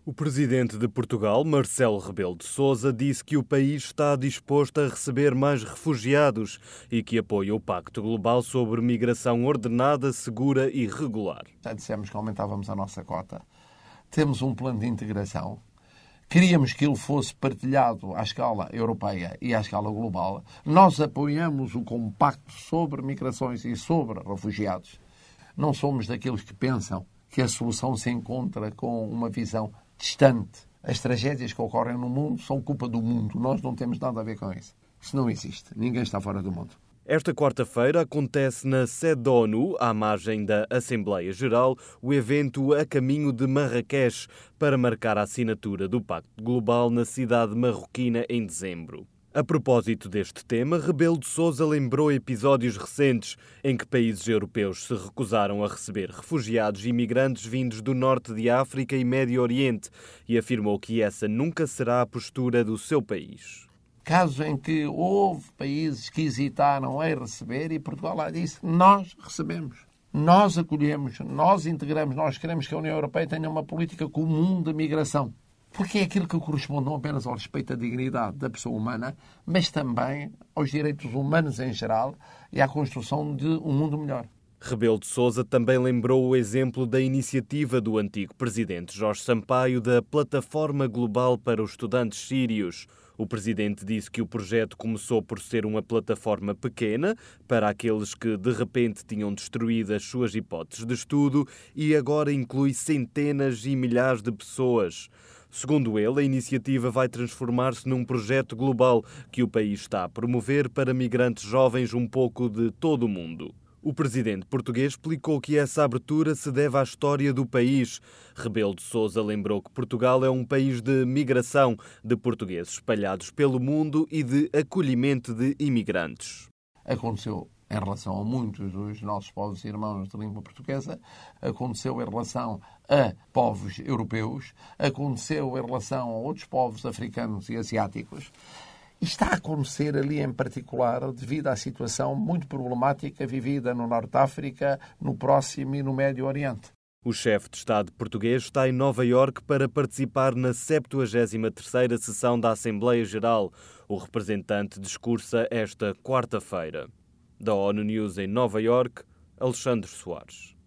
O presidente de Portugal, Marcelo Rebelo de Sousa, disse que o país está disposto a receber mais refugiados e que apoia o Pacto Global sobre Migração Ordenada, Segura e Regular. Já dissemos que aumentávamos a nossa cota. Temos um plano de integração. Queríamos que ele fosse partilhado à escala europeia e à escala global. Nós apoiamos o compacto sobre migrações e sobre refugiados. Não somos daqueles que pensam que a solução se encontra com uma visão distante. As tragédias que ocorrem no mundo são culpa do mundo. Nós não temos nada a ver com isso. Isso não existe. Ninguém está fora do mundo. Esta quarta-feira acontece na sede da ONU, à margem da Assembleia Geral, o evento A Caminho de Marrakech, para marcar a assinatura do Pacto Global na cidade marroquina em dezembro. A propósito deste tema, Rebelo de Sousa lembrou episódios recentes em que países europeus se recusaram a receber refugiados e imigrantes vindos do norte de África e Médio Oriente e afirmou que essa nunca será a postura do seu país. Casos em que houve países que hesitaram em receber e Portugal lá disse: nós recebemos, nós acolhemos, nós integramos, nós queremos que a União Europeia tenha uma política comum de migração. Porque é aquilo que corresponde não apenas ao respeito à dignidade da pessoa humana, mas também aos direitos humanos em geral e à construção de um mundo melhor. Rebelo de Sousa também lembrou o exemplo da iniciativa do antigo presidente Jorge Sampaio da Plataforma Global para os Estudantes Sírios. O presidente disse que o projeto começou por ser uma plataforma pequena para aqueles que de repente tinham destruído as suas hipóteses de estudo e agora inclui centenas e milhares de pessoas. Segundo ele, a iniciativa vai transformar-se num projeto global que o país está a promover para migrantes jovens um pouco de todo o mundo. O presidente português explicou que essa abertura se deve à história do país. Rebelo de Sousa lembrou que Portugal é um país de migração de portugueses espalhados pelo mundo e de acolhimento de imigrantes. Aconteceu em relação a muitos dos nossos povos e irmãos de língua portuguesa, aconteceu em relação a povos europeus, aconteceu em relação a outros povos africanos e asiáticos. E está a acontecer ali em particular devido à situação muito problemática vivida no Norte de África, no Próximo e no Médio Oriente. O chefe de Estado português está em Nova Iorque para participar na 73ª sessão da Assembleia Geral. O representante discursa esta quarta-feira. Da ONU News em Nova Iorque, Alexandre Soares.